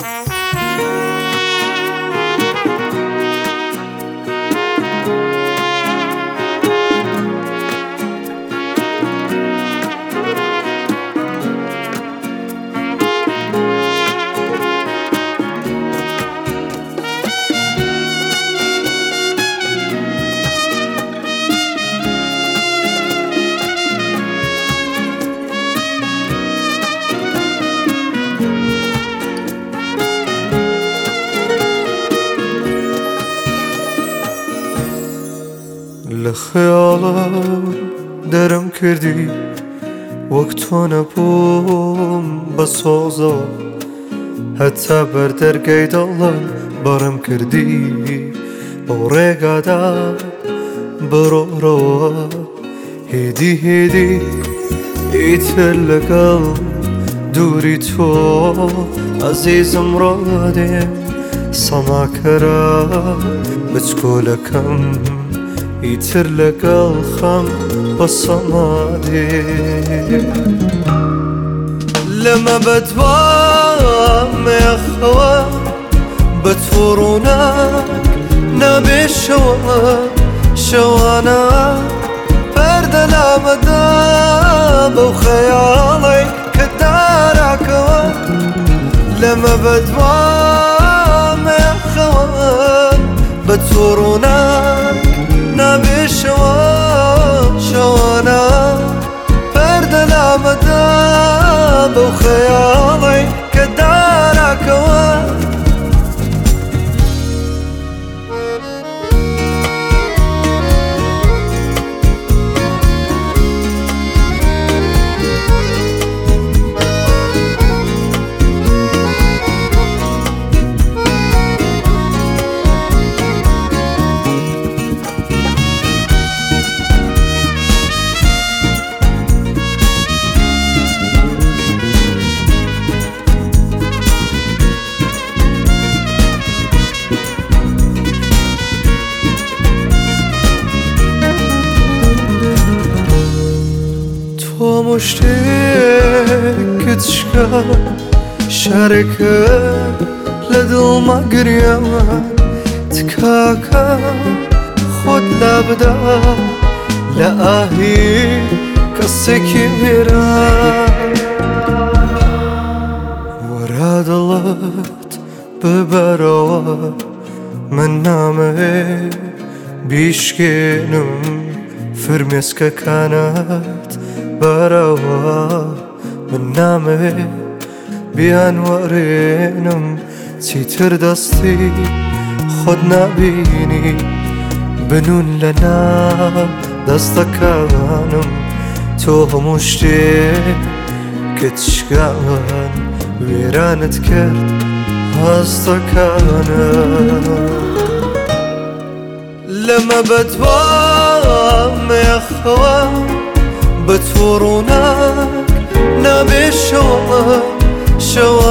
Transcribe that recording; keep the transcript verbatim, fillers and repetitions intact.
لخيالك درم كردي وقتنا بوم بسوزا حتى بردر قيد الله برم كردي بوريقا دا برو روا هيدي هيدي يتلك دوري تو عزيز مرادي صنع كرا بتقولكم يتر لك الخم بالصمادي لما بتوام يا خوا بتفورونك نبي شوا شوانا برد الأمداب وخيالي كدارك لما بتوام يا خوا بتفورونك نبي شوا شوانا برد الأمداب وخيالي كدارك مشتاق تشكى شاركة لدل ما قريما تكاكا خد لابدا لآهي كالسكيرا وراد اللات ببروا من نامه بيشكينم فرمسكا كانت بروا من نامه بأنوارينم تيتر دستي خدنا بيني بنون لنا دستكانم تو مشتاق كتشكان ويرانت كرد هستكانم لما بتوام يا خوان بتفورونك نبي شوا شوا